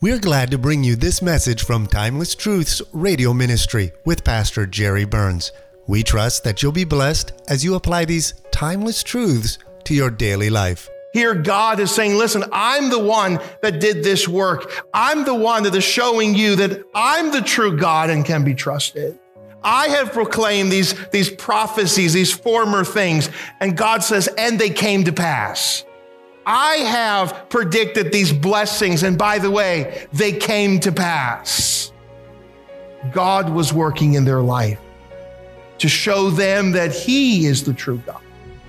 We're glad to bring you this message from Timeless Truths Radio Ministry with Pastor Jerry Burns. We trust that you'll be blessed as you apply these timeless truths to your daily life. Here, God is saying, listen, I'm the one that did this work. I'm the one that is showing you that I'm the true God and can be trusted. I have proclaimed these prophecies, these former things, and God says, and they came to pass. I have predicted these blessings, and by the way, they came to pass. God was working in their life to show them that He is the true God.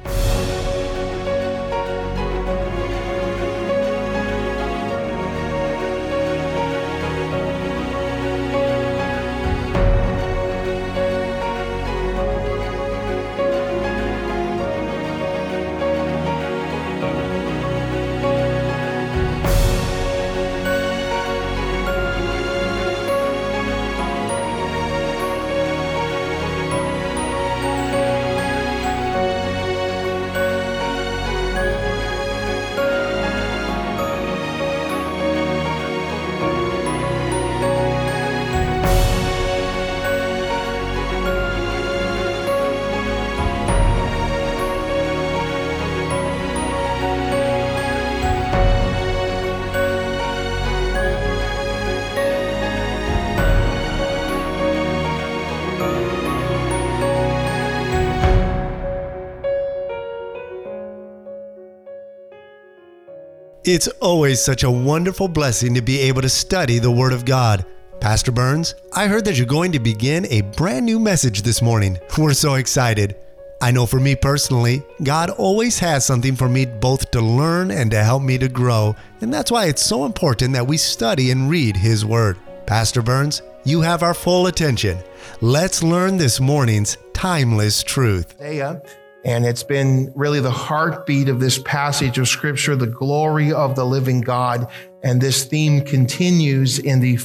It's always such a wonderful blessing to be able to study the Word of God. Pastor Burns, I heard that you're going to begin a brand new message this morning. We're so excited. I know for me personally, God always has something for me both to learn and to help me to grow, and that's why it's so important that we study and read His Word. Pastor Burns, you have our full attention. Let's learn this morning's timeless truth. And it's been really the heartbeat of this passage of Scripture, the glory of the living God. And this theme continues in the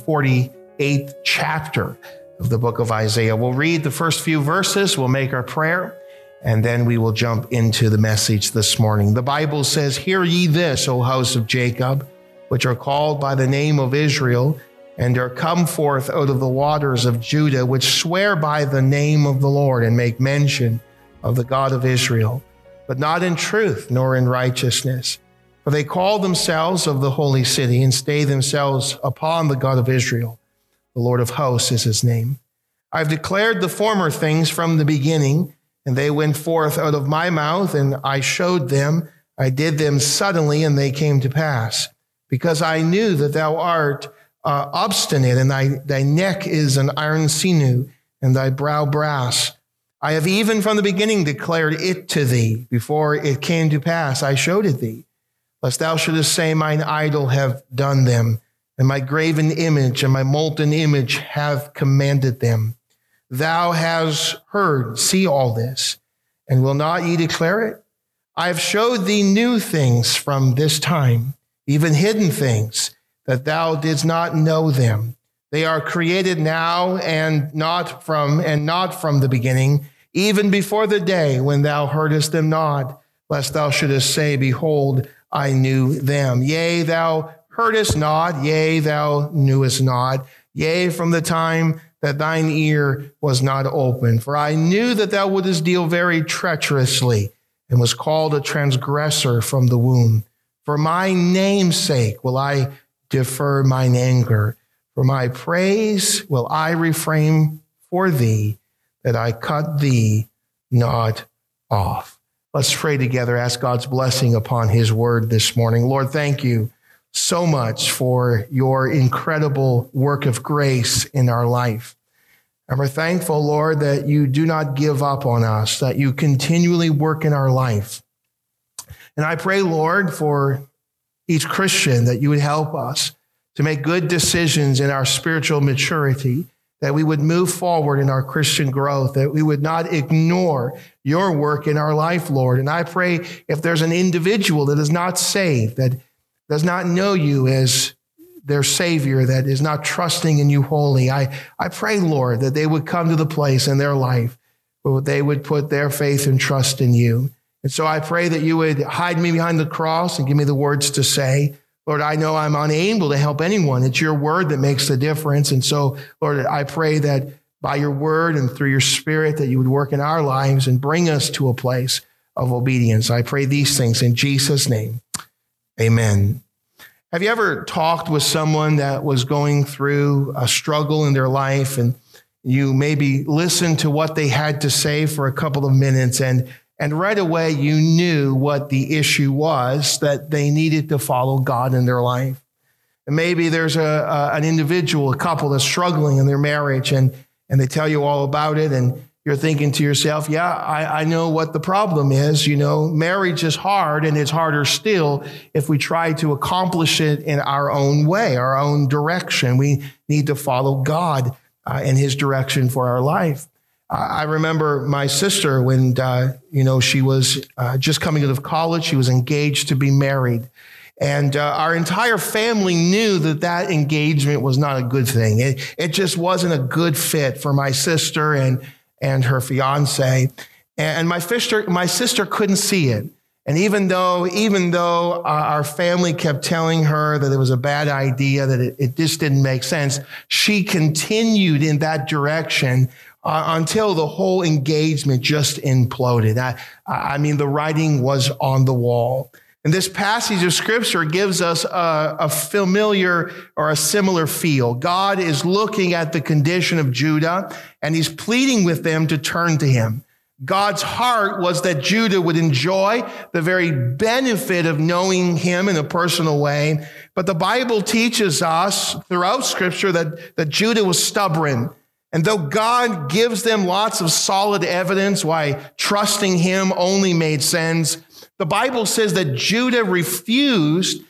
48th chapter of the book of Isaiah. We'll read the first few verses, we'll make our prayer, and then we will jump into the message this morning. The Bible says, "Hear ye this, O house of Jacob, which are called by the name of Israel, and are come forth out of the waters of Judah, which swear by the name of the Lord, and make mention of the God of Israel, but not in truth nor in righteousness. For they call themselves of the holy city and stay themselves upon the God of Israel. The Lord of hosts is His name. I've declared the former things from the beginning, and they went forth out of my mouth, and I showed them. I did them suddenly, and they came to pass. Because I knew that thou art obstinate, and thy neck is an iron sinew, and thy brow brass. I have even from the beginning declared it to thee. Before it came to pass, I showed it thee, lest thou shouldest say, mine idol have done them, and my graven image and my molten image have commanded them. Thou hast heard, see all this, and will not ye declare it? I have showed thee new things from this time, even hidden things, that thou didst not know them. They are created now and not from the beginning, even before the day when thou heardest them not, lest thou shouldest say, behold, I knew them. Yea, thou heardest not, yea, thou knewest not, yea, from the time that thine ear was not open. For I knew that thou wouldest deal very treacherously, and was called a transgressor from the womb. For my name's sake will I defer mine anger. For my praise will I refrain for thee, that I cut thee not off. Let's pray together, ask God's blessing upon His word this morning. Lord, thank you so much for your incredible work of grace in our life. And we're thankful, Lord, that you do not give up on us, that you continually work in our life. And I pray, Lord, for each Christian that you would help us to make good decisions in our spiritual maturity, that we would move forward in our Christian growth, that we would not ignore your work in our life, Lord. And I pray if there's an individual that is not saved, that does not know you as their Savior, that is not trusting in you wholly, I pray, Lord, that they would come to the place in their life where they would put their faith and trust in you. And so I pray that you would hide me behind the cross and give me the words to say. Lord, I know I'm unable to help anyone. It's your word that makes the difference. And so, Lord, I pray that by your word and through your spirit that you would work in our lives and bring us to a place of obedience. I pray these things in Jesus' name. Amen. Have you ever talked with someone that was going through a struggle in their life, and you maybe listened to what they had to say for a couple of minutes, and right away you knew what the issue was, that they needed to follow God in their life? And maybe there's an individual, a couple that's struggling in their marriage, and they tell you all about it, and you're thinking to yourself, yeah, I know what the problem is. You know, marriage is hard, and it's harder still if we try to accomplish it in our own way, our own direction. We need to follow God in his direction for our life. I remember my sister when, she was just coming out of college. She was engaged to be married. And our entire family knew that engagement was not a good thing. It just wasn't a good fit for my sister and her fiance. And my sister couldn't see it. And even though our family kept telling her that it was a bad idea, that it just didn't make sense, she continued in that direction until the whole engagement just imploded. I mean, the writing was on the wall. And this passage of scripture gives us a familiar or a similar feel. God is looking at the condition of Judah, and he's pleading with them to turn to him. God's heart was that Judah would enjoy the very benefit of knowing him in a personal way. But the Bible teaches us throughout scripture that Judah was stubborn. And though God gives them lots of solid evidence why trusting him only made sense, the Bible says that Judah refused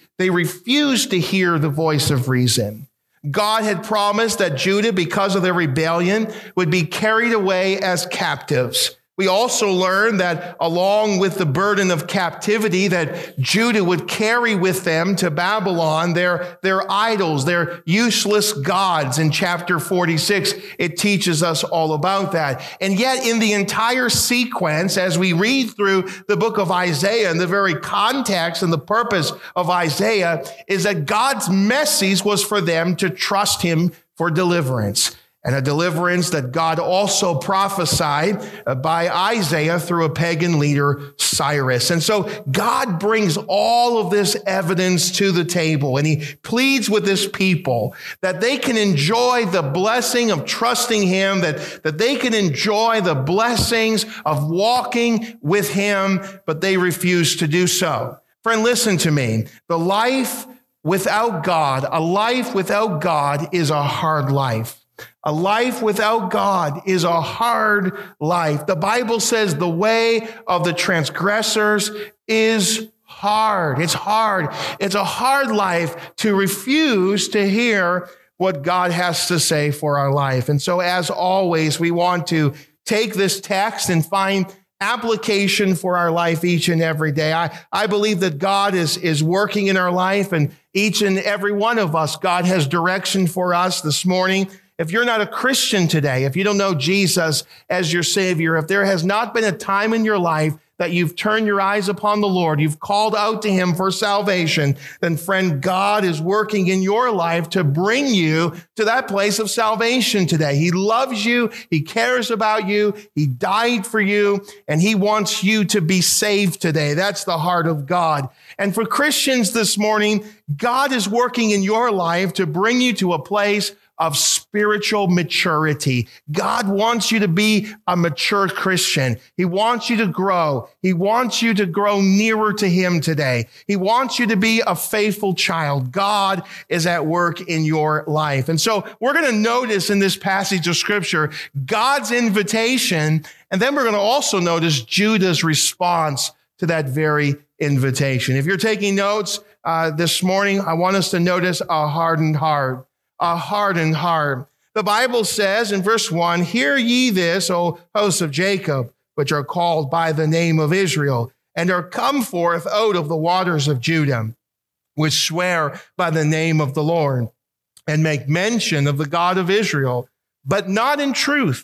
to hear the voice of reason. God had promised that Judah, because of their rebellion, would be carried away as captives. We also learn that along with the burden of captivity that Judah would carry with them to Babylon, their idols, their useless gods. In chapter 46, it teaches us all about that. And yet in the entire sequence, as we read through the book of Isaiah, and the very context and the purpose of Isaiah is that God's message was for them to trust him for deliverance. And a deliverance that God also prophesied by Isaiah through a pagan leader, Cyrus. And so God brings all of this evidence to the table, and he pleads with his people that they can enjoy the blessing of trusting him, that they can enjoy the blessings of walking with him, but they refuse to do so. Friend, listen to me. The life without God, a life without God is a hard life. A life without God is a hard life. The Bible says the way of the transgressors is hard. It's hard. It's a hard life to refuse to hear what God has to say for our life. And so, as always, we want to take this text and find application for our life each and every day. I believe that God is working in our life, and each and every one of us, God has direction for us this morning. If you're not a Christian today, if you don't know Jesus as your Savior, if there has not been a time in your life that you've turned your eyes upon the Lord, you've called out to him for salvation, then friend, God is working in your life to bring you to that place of salvation today. He loves you. He cares about you. He died for you, and he wants you to be saved today. That's the heart of God. And for Christians this morning, God is working in your life to bring you to a place of spiritual maturity. God wants you to be a mature Christian. He wants you to grow. He wants you to grow nearer to him today. He wants you to be a faithful child. God is at work in your life. And so we're going to notice in this passage of scripture, God's invitation, and then we're going to also notice Judah's response to that very invitation. If you're taking notes this morning, I want us to notice a hardened heart. A hardened heart. The Bible says in verse 1, "Hear ye this, O hosts of Jacob, which are called by the name of Israel, and are come forth out of the waters of Judah, which swear by the name of the Lord, and make mention of the God of Israel, but not in truth,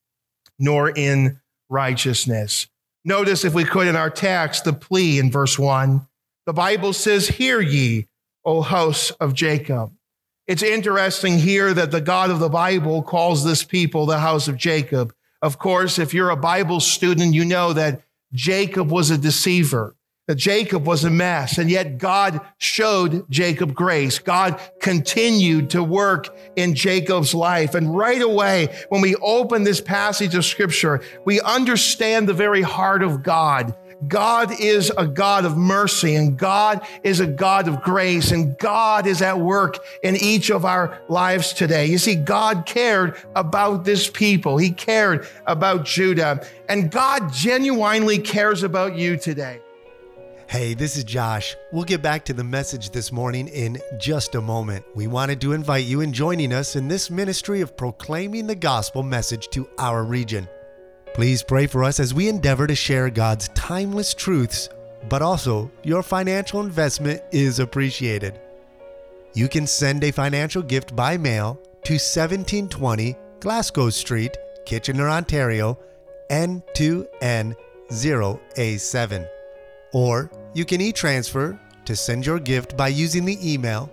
nor in righteousness." Notice, if we could, in our text, the plea in verse 1. The Bible says, "Hear ye, O house of Jacob. It's interesting here that the God of the Bible calls this people the house of Jacob. Of course, if you're a Bible student, you know that Jacob was a deceiver, that Jacob was a mess, and yet God showed Jacob grace. God continued to work in Jacob's life. And right away, when we open this passage of Scripture, we understand the very heart of God. God is a God of mercy, and God is a God of grace, and God is at work in each of our lives today. You see, God cared about this people. He cared about Judah, and God genuinely cares about you today. Hey, this is Josh. We'll get back to the message this morning in just a moment. We wanted to invite you in joining us in this ministry of proclaiming the gospel message to our region. Please pray for us as we endeavor to share God's timeless truths, but also your financial investment is appreciated. You can send a financial gift by mail to 1720 Glasgow Street, Kitchener, Ontario, N2N0A7. Or you can e-transfer to send your gift by using the email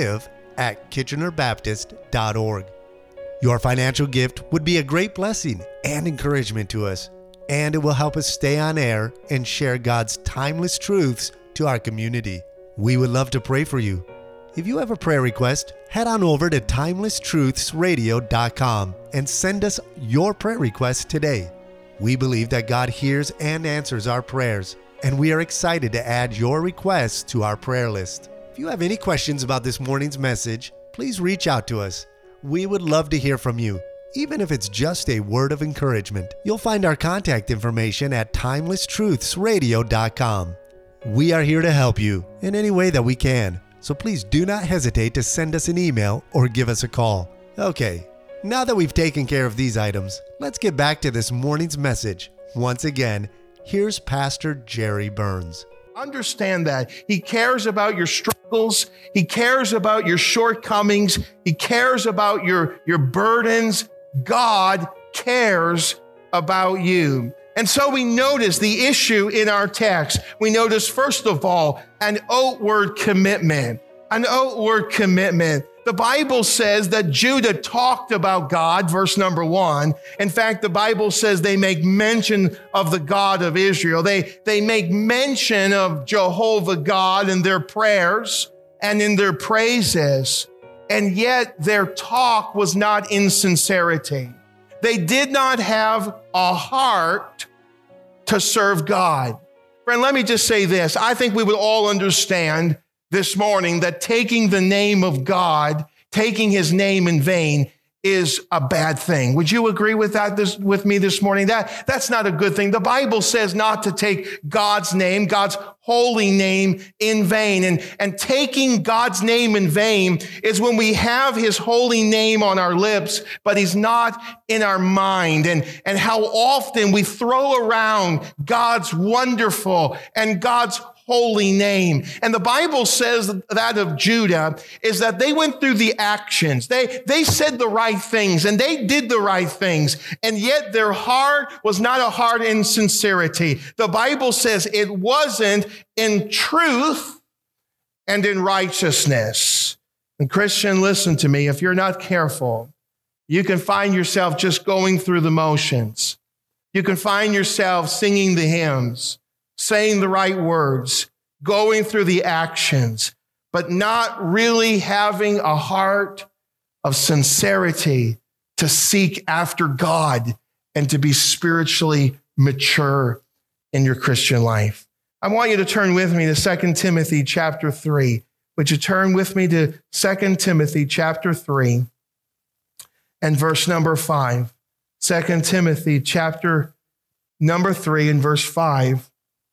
give@kitchenerbaptist.org. Your financial gift would be a great blessing and encouragement to us, and it will help us stay on air and share God's timeless truths to our community. We would love to pray for you. If you have a prayer request, head on over to timelesstruthsradio.com and send us your prayer request today. We believe that God hears and answers our prayers, and we are excited to add your requests to our prayer list. If you have any questions about this morning's message, please reach out to us. We would love to hear from you, even if it's just a word of encouragement. You'll find our contact information at timelesstruthsradio.com. We are here to help you in any way that we can, so please do not hesitate to send us an email or give us a call. Okay, now that we've taken care of these items, let's get back to this morning's message. Once again, here's Pastor Jerry Burns. Understand that He cares about your struggles. He cares about your shortcomings. He cares about your burdens. God cares about you. And so we notice the issue in our text. We notice, first of all, an outward commitment. An outward commitment. The Bible says that Judah talked about God, verse number 1. In fact, the Bible says they make mention of the God of Israel. They make mention of Jehovah God in their prayers and in their praises. And yet their talk was not in sincerity. They did not have a heart to serve God. Friend, let me just say this. I think we would all understand this morning that taking the name of God, taking His name in vain, is a bad thing. Would you agree with that with me this morning? That's not a good thing. The Bible says not to take God's name, God's holy name, in vain. And taking God's name in vain is when we have His holy name on our lips, but He's not in our mind. And how often we throw around God's wonderful and God's holy name. And the Bible says that of Judah is that they went through the actions. They said the right things and they did the right things. And yet their heart was not a heart in sincerity. The Bible says it wasn't in truth and in righteousness. And Christian, listen to me. If you're not careful, you can find yourself just going through the motions. You can find yourself singing the hymns, saying the right words, going through the actions, but not really having a heart of sincerity to seek after God and to be spiritually mature in your Christian life. I want you to turn with me to 2 Timothy chapter 3. Would you turn with me to 2 Timothy chapter 3 and verse number 5. 2 Timothy chapter number 3 and verse 5.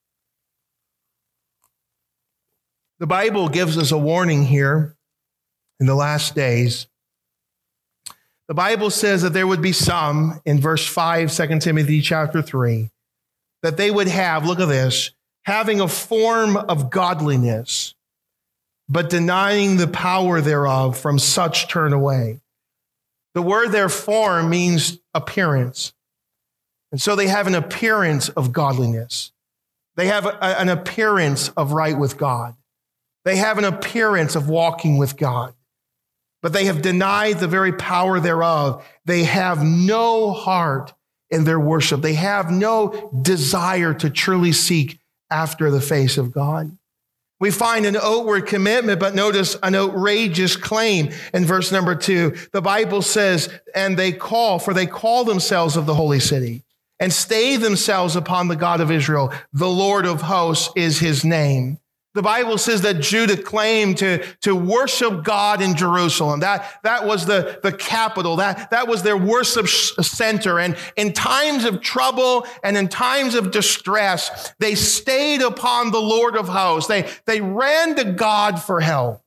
The Bible gives us a warning here in the last days. The Bible says that there would be some, in verse 5, 2 Timothy chapter 3, that they would have, look at this, having a form of godliness, but denying the power thereof, from such turn away. The word there, form, means appearance. And so they have an appearance of godliness. They have an appearance of right with God. They have an appearance of walking with God, but they have denied the very power thereof. They have no heart in their worship. They have no desire to truly seek after the face of God. We find an outward commitment, but notice an outrageous claim in verse number 2. The Bible says, and they call themselves of the holy city and stay themselves upon the God of Israel. The Lord of hosts is his name. The Bible says that Judah claimed to worship God in Jerusalem. That was the capital. That was their worship center. And in times of trouble and in times of distress, they stayed upon the Lord of hosts. They ran to God for help.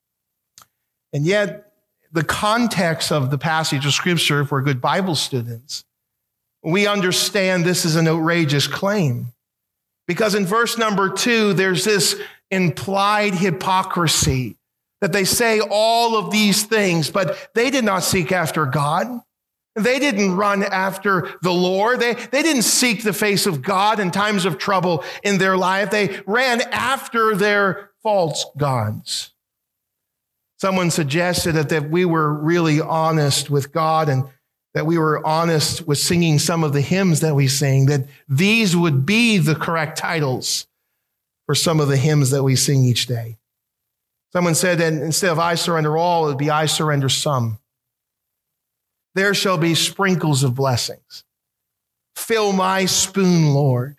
And yet, the context of the passage of Scripture, if we're good Bible students, we understand this is an outrageous claim. Because in verse number 2, there's this implied hypocrisy that they say all of these things, but they did not seek after God. They didn't run after the Lord. They didn't seek the face of God in times of trouble in their life. They ran after their false gods. Someone suggested that if we were really honest with God and that we were honest with singing some of the hymns that we sing, that these would be the correct titles for some of the hymns that we sing each day. Someone said that instead of I surrender all, it would be I surrender some. There shall be sprinkles of blessings. Fill my spoon, Lord.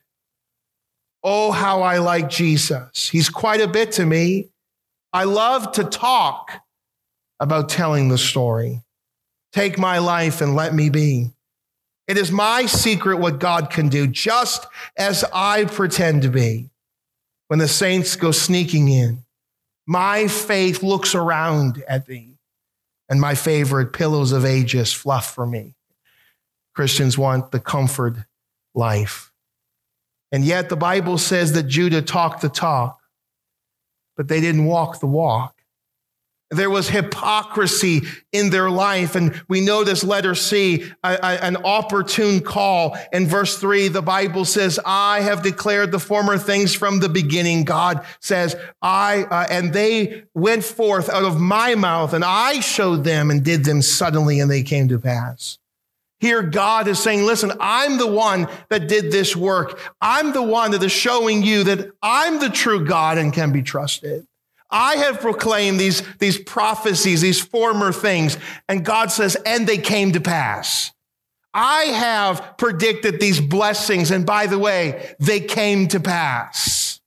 Oh, how I like Jesus. He's quite a bit to me. I love to talk about telling the story. Take my life and let me be. It is my secret what God can do, just as I pretend to be. When the saints go sneaking in, my faith looks around at thee, and my favorite pillows of ages fluff for me. Christians want the comfort life. And yet the Bible says that Judah talked the talk, but they didn't walk the walk. There was hypocrisy in their life. And we notice, letter C, an opportune call. In verse 3, the Bible says, I have declared the former things from the beginning. God says, and they went forth out of my mouth, and I showed them and did them suddenly, and they came to pass. Here God is saying, listen, I'm the one that did this work. I'm the one that is showing you that I'm the true God and can be trusted. I have proclaimed these prophecies, these former things. And God says, and they came to pass. I have predicted these blessings. And by the way, they came to pass.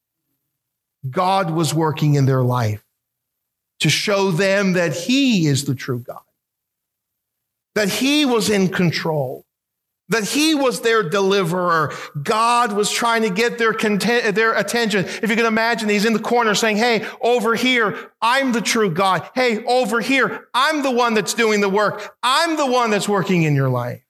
God was working in their life to show them that he is the true God, that he was in control, that he was their deliverer. God was trying to get their attention. If you can imagine, he's in the corner saying, hey, over here, I'm the true God. Hey, over here, I'm the one that's doing the work. I'm the one that's working in your life.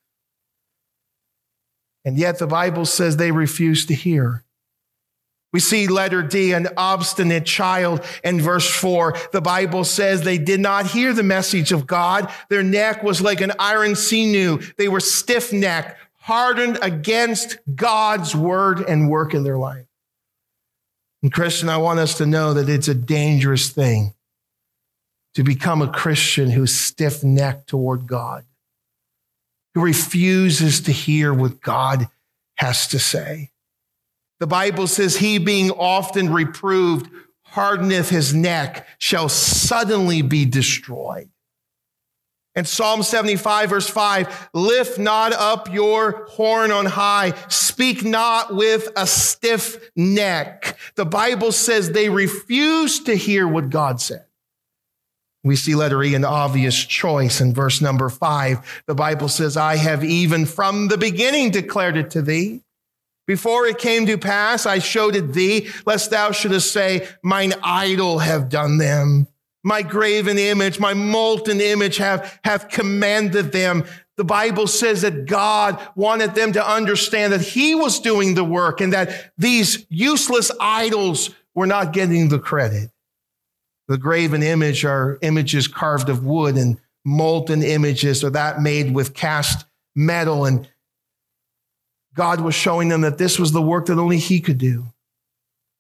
And yet the Bible says they refuse to hear. We see letter D, an obstinate child. In verse 4, the Bible says they did not hear the message of God. Their neck was like an iron sinew. They were stiff-necked, hardened against God's word and work in their life. And Christian, I want us to know that it's a dangerous thing to become a Christian who's stiff-necked toward God, who refuses to hear what God has to say. The Bible says, he being often reproved, hardeneth his neck, shall suddenly be destroyed. And Psalm 75, verse 5, lift not up your horn on high, speak not with a stiff neck. The Bible says they refused to hear what God said. We see letter E, an obvious choice in verse number 5. The Bible says, I have even from the beginning declared it to thee. Before it came to pass, I showed it thee, lest thou shouldest say, mine idol have done them. My graven image, my molten image have commanded them. The Bible says that God wanted them to understand that he was doing the work and that these useless idols were not getting the credit. The graven image are images carved of wood, and molten images are that made with cast metal. And God was showing them that this was the work that only he could do.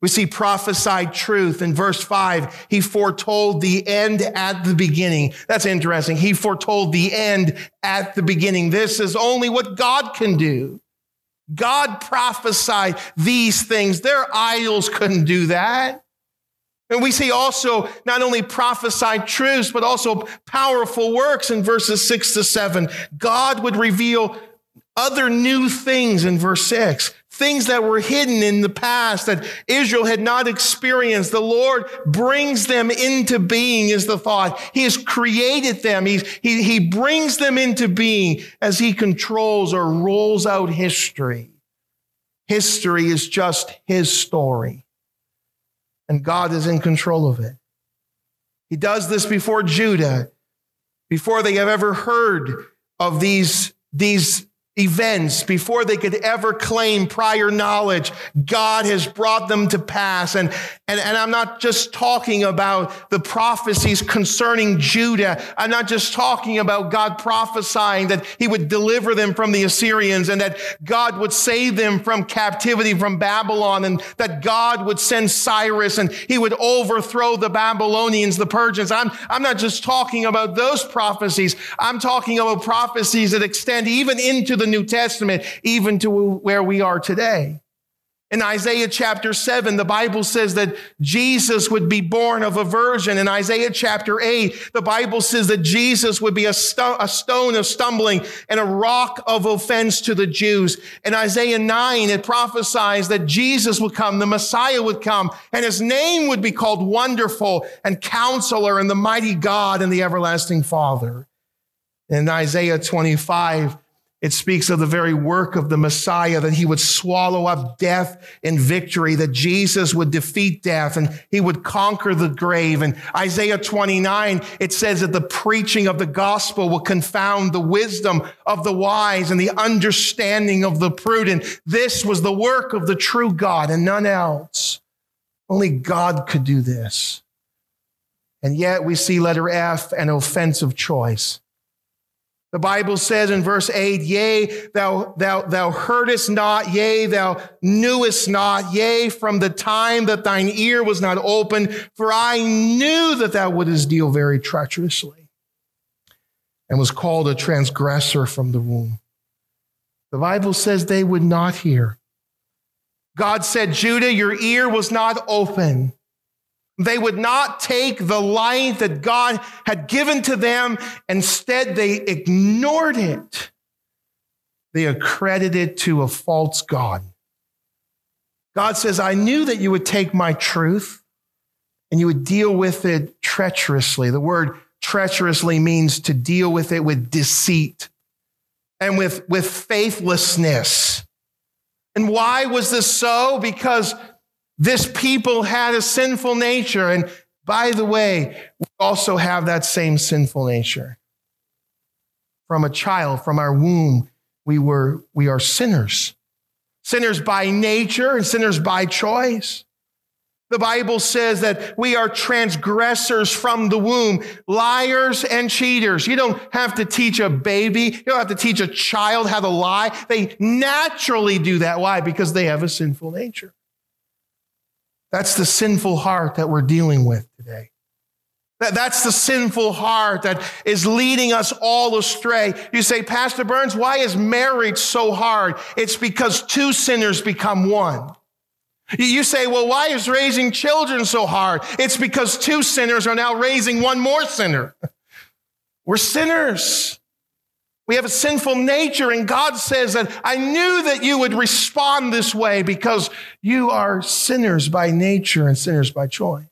We see prophesied truth. In verse 5, he foretold the end at the beginning. That's interesting. He foretold the end at the beginning. This is only what God can do. God prophesied these things. Their idols couldn't do that. And we see also not only prophesied truths, but also powerful works in verses 6 to 7. God would reveal other new things in verse 6. Things that were hidden in the past that Israel had not experienced. The Lord brings them into being is the thought. He has created them. He brings them into being as he controls or rolls out history. History is just his story. And God is in control of it. He does this before Judah, before they have ever heard of these events, before they could ever claim prior knowledge. God has brought them to pass. And I'm not just talking about the prophecies concerning Judah. I'm not just talking about God prophesying that he would deliver them from the Assyrians and that God would save them from captivity from Babylon and that God would send Cyrus and he would overthrow the Babylonians, the Persians. I'm not just talking about those prophecies. I'm talking about prophecies that extend even into the New Testament, even to where we are today. In Isaiah chapter 7, the Bible says that Jesus would be born of a virgin. In Isaiah chapter 8, the Bible says that Jesus would be a stone of stumbling and a rock of offense to the Jews. In Isaiah 9, it prophesies that Jesus would come, the Messiah would come, and his name would be called Wonderful and Counselor and the Mighty God and the Everlasting Father. In Isaiah 25, it speaks of the very work of the Messiah, that he would swallow up death in victory, that Jesus would defeat death and he would conquer the grave. And Isaiah 29, it says that the preaching of the gospel will confound the wisdom of the wise and the understanding of the prudent. This was the work of the true God and none else. Only God could do this. And yet we see letter F, an offensive choice. The Bible says in verse 8, yea, thou heardest not, yea, thou knewest not, yea, from the time that thine ear was not open, for I knew that thou wouldest deal very treacherously, and was called a transgressor from the womb. The Bible says they would not hear. God said, Judah, your ear was not open. They would not take the light that God had given to them. Instead, they ignored it. They accredited it to a false God. God says, I knew that you would take my truth and you would deal with it treacherously. The word treacherously means to deal with it with deceit and with faithlessness. And why was this so? Because this people had a sinful nature. And by the way, we also have that same sinful nature. From a child, from our womb, we are sinners. Sinners by nature and sinners by choice. The Bible says that we are transgressors from the womb, liars and cheaters. You don't have to teach a baby, you don't have to teach a child how to lie. They naturally do that. Why? Because they have a sinful nature. That's the sinful heart that we're dealing with today. That's the sinful heart that is leading us all astray. You say, Pastor Burns, why is marriage so hard? It's because two sinners become one. You say, well, why is raising children so hard? It's because two sinners are now raising one more sinner. We're sinners. We have a sinful nature, and God says that I knew that you would respond this way because you are sinners by nature and sinners by choice.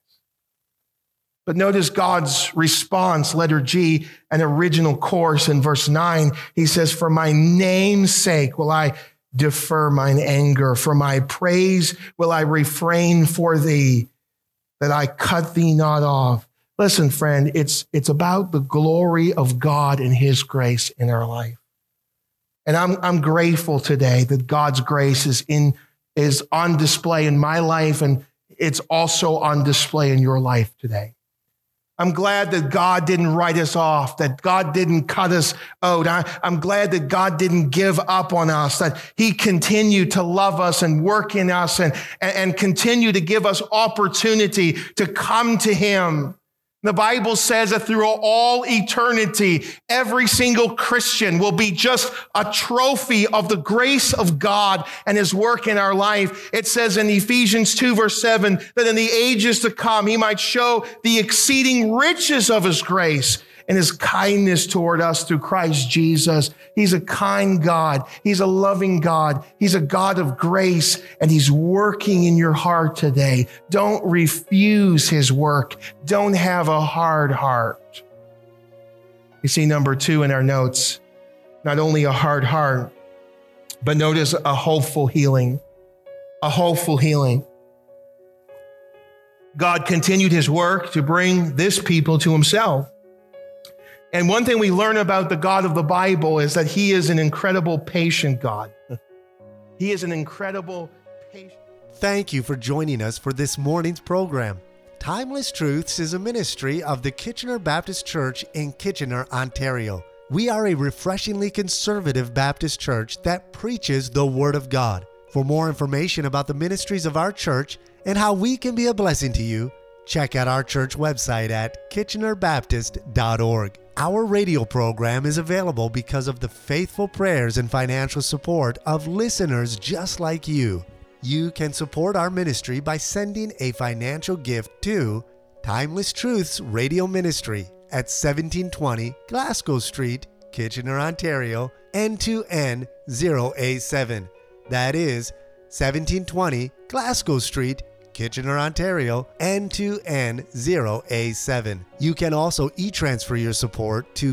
But notice God's response, letter G, an original course in verse 9. He says, for my name's sake will I defer mine anger. For my praise will I refrain for thee, that I cut thee not off. Listen, friend, it's about the glory of God and his grace in our life. And I'm grateful today that God's grace is on display in my life, and it's also on display in your life today. I'm glad that God didn't write us off, that God didn't cut us out. I'm glad that God didn't give up on us, that he continued to love us and work in us and continue to give us opportunity to come to him. The Bible says that through all eternity, every single Christian will be just a trophy of the grace of God and his work in our life. It says in Ephesians 2 verse 7 that in the ages to come, he might show the exceeding riches of his grace and his kindness toward us through Christ Jesus. He's a kind God. He's a loving God. He's a God of grace, and he's working in your heart today. Don't refuse his work. Don't have a hard heart. You see, number 2 in our notes, not only a hard heart, but notice a hopeful healing. A hopeful healing. God continued his work to bring this people to himself. And one thing we learn about the God of the Bible is that he is an incredible patient God. He is an incredible patient. Thank you for joining us for this morning's program. Timeless Truths is a ministry of the Kitchener Baptist Church in Kitchener, Ontario. We are a refreshingly conservative Baptist church that preaches the Word of God. For more information about the ministries of our church and how we can be a blessing to you, check out our church website at kitchenerbaptist.org. Our radio program is available because of the faithful prayers and financial support of listeners just like you. You can support our ministry by sending a financial gift to Timeless Truths Radio Ministry at 1720 Glasgow Street, Kitchener, Ontario, N2N0A7. That is 1720 Glasgow Street, Kitchener, Ontario, N2N0A7. You can also e-transfer your support to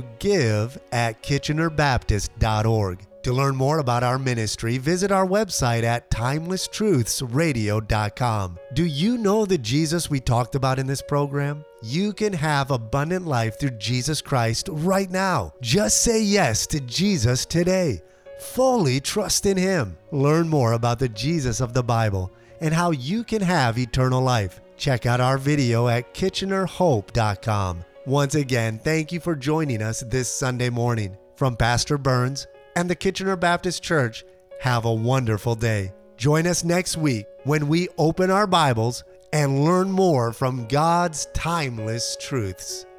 give@kitchenerbaptist.org. To learn more about our ministry, visit our website at timelesstruthsradio.com. Do you know the Jesus we talked about in this program? You can have abundant life through Jesus Christ right now. Just say yes to Jesus today. Fully trust in him. Learn more about the Jesus of the Bible and how you can have eternal life. Check out our video at kitchenerhope.com. Once again, thank you for joining us this Sunday morning. From Pastor Burns and the Kitchener Baptist Church, have a wonderful day. Join us next week when we open our Bibles and learn more from God's timeless truths.